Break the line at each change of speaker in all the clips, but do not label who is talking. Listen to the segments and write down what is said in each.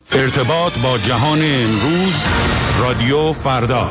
ارتباط با جهان امروز، رادیو فردا.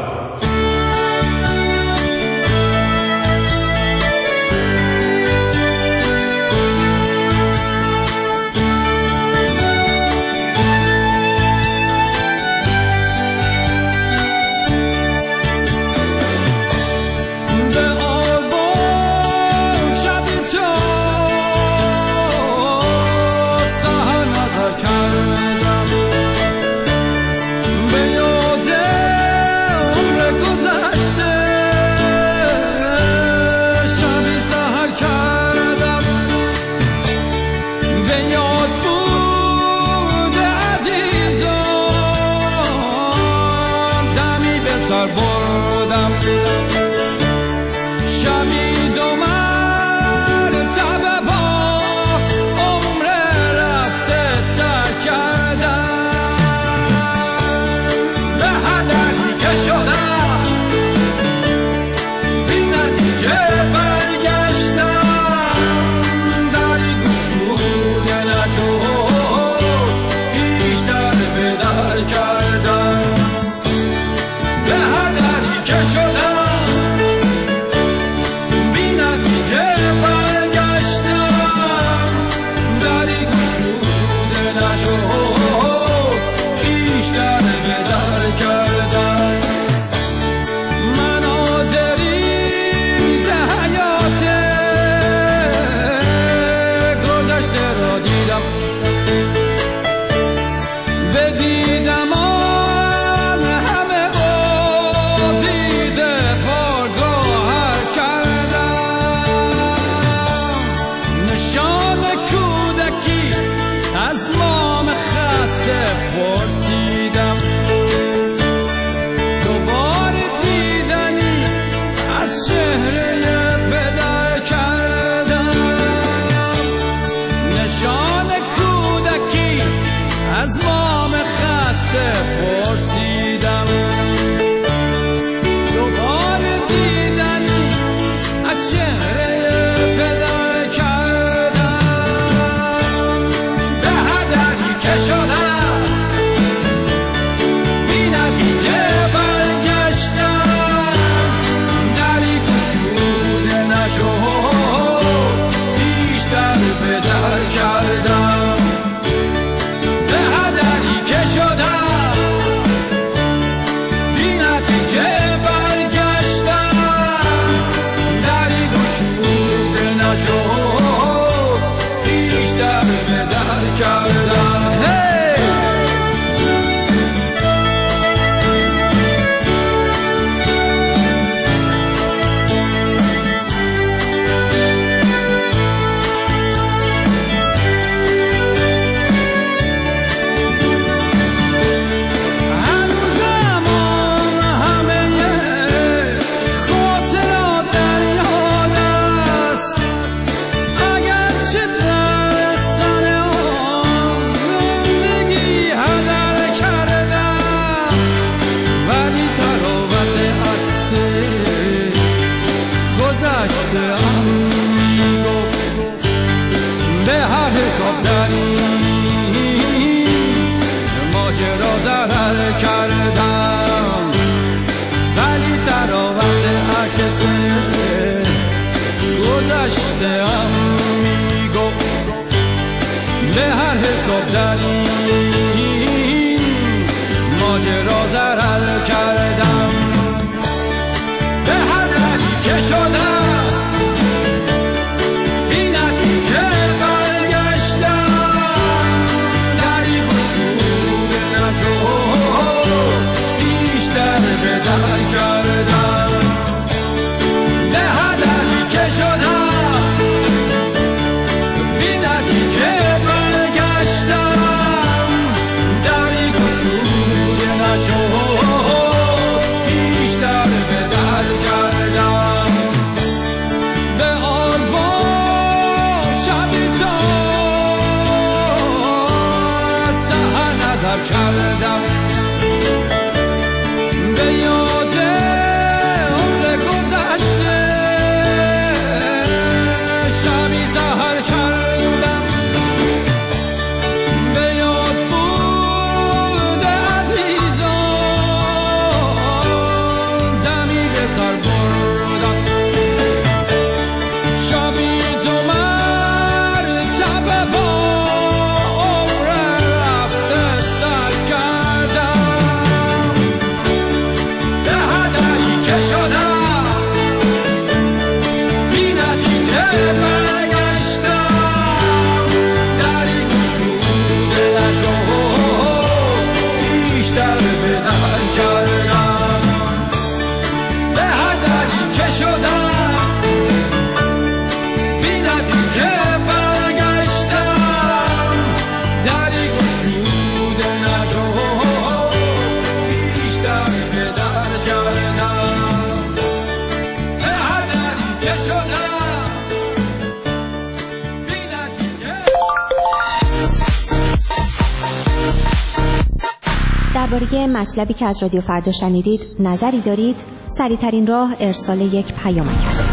درباره مطلبی که از رادیو فردا شنیدید نظری دارید؟ سریع‌ترین راه ارسال یک پیامک است.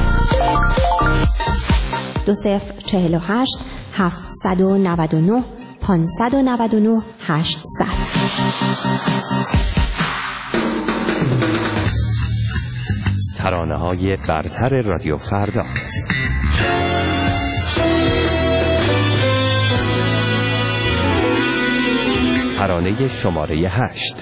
2048 799 599 800.
ترانه‌های برتر رادیو فردا. ترانه شماره 8.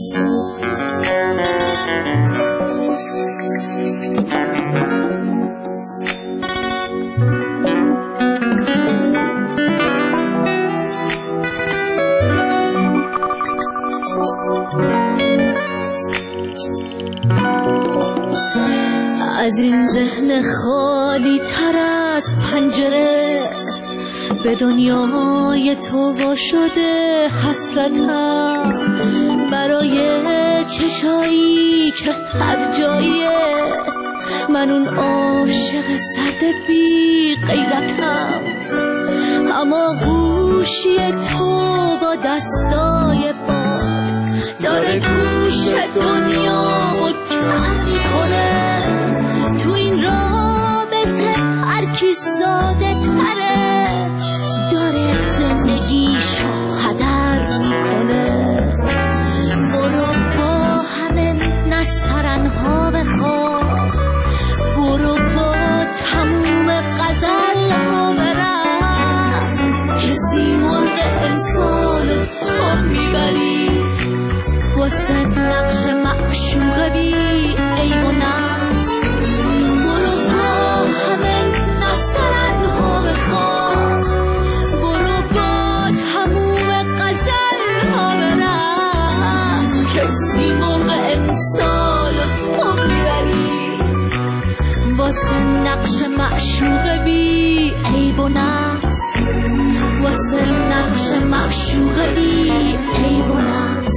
از این ذهن خالی تر از پنجره به دنیای تو وا شده حسرتم، برای چشایی که هر جاییه من اون عاشق سرد بی غیرتم، اما گوشی تو با دستای باد داره گوش دنیا و کم میکنه. تو این رابطه هر کی ساده تره داره زندگیشو هدر میکنه. برو با همه نسترنها بخواب، برو با تموم غزلها برقص، کسی مرغ امسال تو میبری واسه نقش معشوق بی عیب و نقص. برو با همه نسترنها بخواب، برو با تموم غزلها برقص، کسی مرغ امسال تو میبری واسه نقش معشوق بی عیب و نقص، واسه نقش معشوق بی عیب و نقص.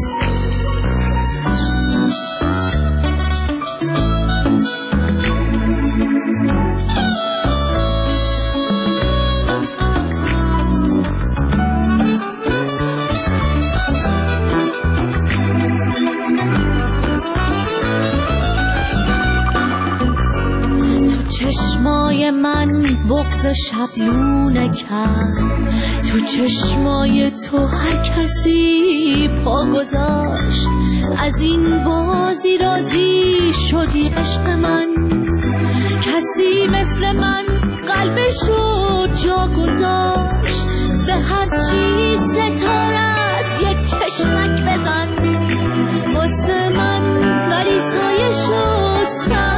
چشمای من بغض شبلونه کرد، تو چشمای تو هر کسی پا گذاشت، از این بازی راضی شدی عشق من، کسی مثل من قلبشو جا گذاشت، به هر چی ستارت یک چشمک بزن واسه من مریضای شستن.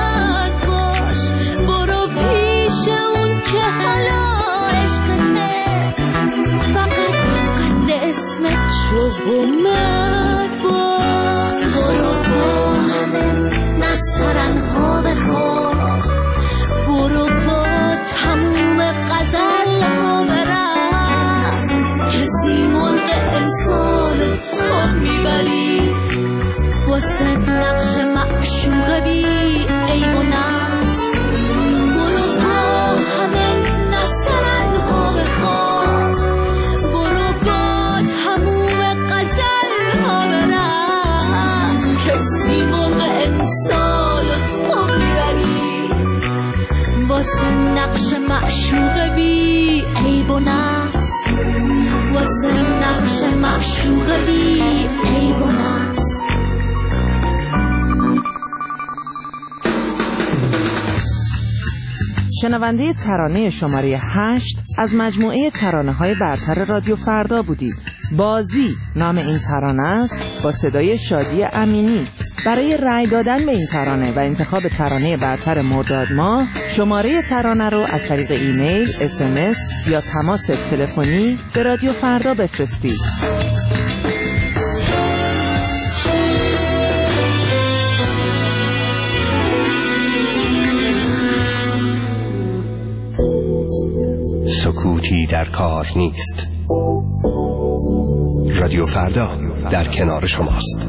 برو با همه نسترنها بخواب، برو با تموم غزلها برقص، کسی مرغ امسال تو میبری واسه نقش معشوق بی عیب و نقص. برو با همه نسترنها بخواب، برو با تموم غزلها برقص، کسی مرغ امسال تو میبری واسه نقش معشوق بی عیب و نقص، واسه نقش معشوق بی عیب و نقص.
شنونده ترانه شماره 8 از مجموعه ترانه‌های برتر رادیو فردا بودید. بازی نام این ترانه است با صدای شادی امینی. برای رأی دادن به این ترانه و انتخاب ترانه برتر مرداد ماه شماره ترانه رو از طریق ایمیل، SMS یا تماس تلفنی به رادیو فردا بفرستید.
سکوتی در کار نیست. رادیو فردا در کنار شماست.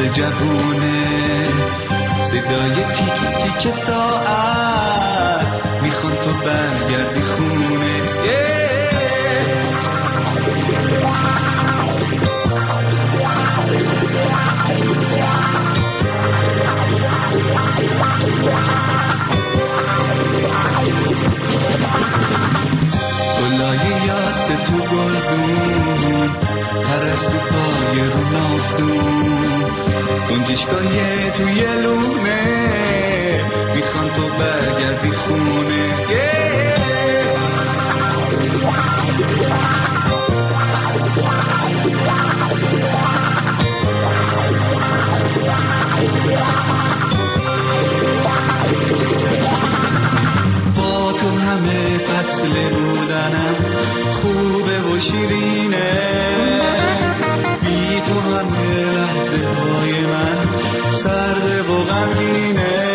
جوونه، صدای تیک تیک ساعت میخوان تو برگردی خونه. گلای یاس تو گلدون، پرستو پای رو نافتون، گنجشگاه توی لونه میخوان تو برگردی خونه. با تو همه فصل بودنم خوبه و شیرینه، بی تو همه لحظه های من سرده و غمگینه.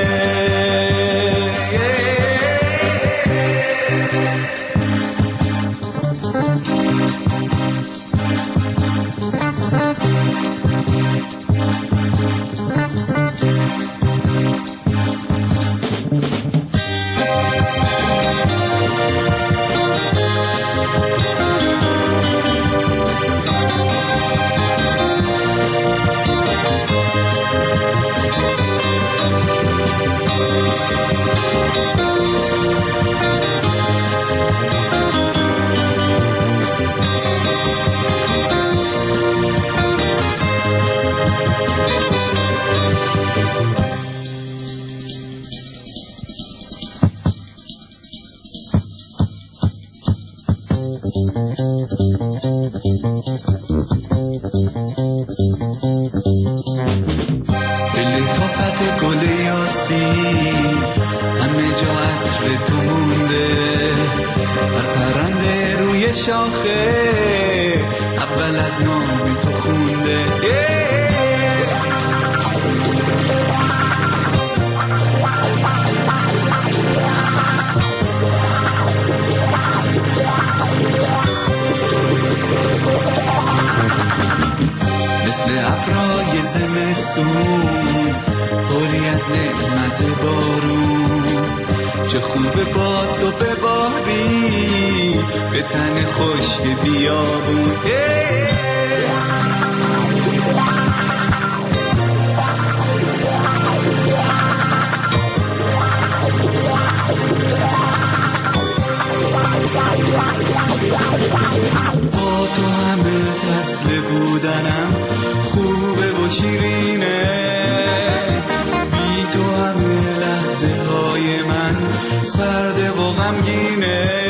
لطافت گل یاسی همه جا عطر تو مونده، هر پرنده روی شاخه اول از نام تو خونده. مثل ابرای زمستون پری از نعمت بارون، چه خوبه باز تو بباری به تن خشک بیابون. با تو همه فصل بودنم خوبه و شیرینه، بی تو همه لحظه های من سرده و غمگینه.